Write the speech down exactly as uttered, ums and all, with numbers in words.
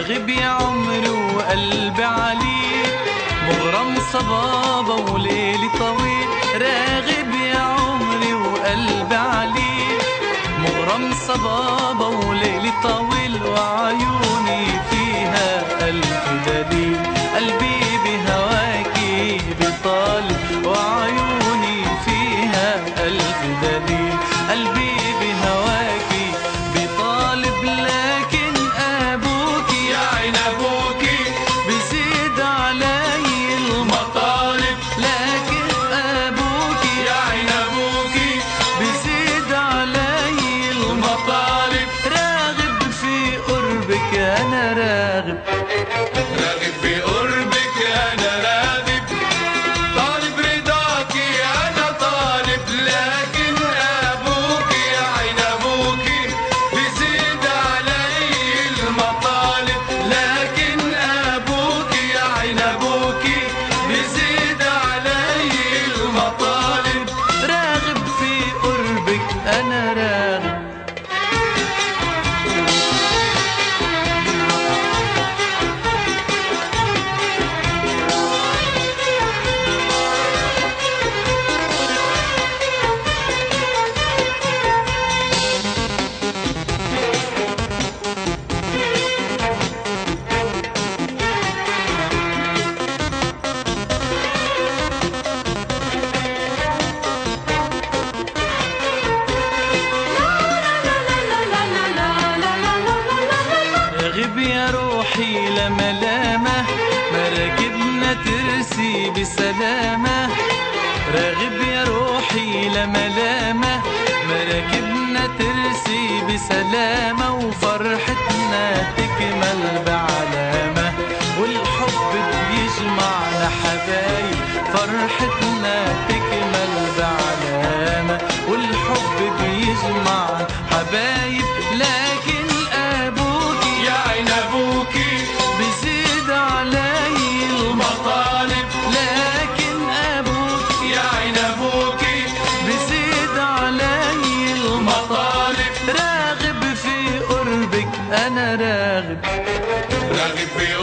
راغب يا عمري وقلبي عليك، مغرم صبابة وليلي طويل. راغب يا عمري وقلبي عليك، مغرم صبابة وليلي طويل، وعيوني فيها ألف دليل. قلبي بهواكي بطالب، وعيوني فيها ألف دليل. قلبي بهواكي بطالب، لكن أبوكي يا عين أبوكي بزيد علي المطالب. لكن أبوكي يا عين أبوكي بزيد علي المطالب. راغب في قربك أنا راغب، راغب في قربك أنا راغب، طالب رضاكي أنا طالب. لكن أبوك يا عين أبوك بزيد علي المطالب. لكن أبوك يا عين أبوك بزيد علي المطالب. راغب في قربك أنا راغب. راغب يا روحي لملامة، مراكبنا ترسي بسلامة. راغب يا روحي لملامة، مراكبنا ترسي بسلامة، وفرحتنا تكمل بعلامة، والحب بيجمعنا حبايب. فرحتنا تكمل بعلامة، والحب بيجمعنا حبايب. لكن أبوكي يا عين أبوكي بزيد علي المطالب. لكن أبوكي يا عين أبوكي بزيد علي المطالب. راغب في قربك أنا راغب، راغب في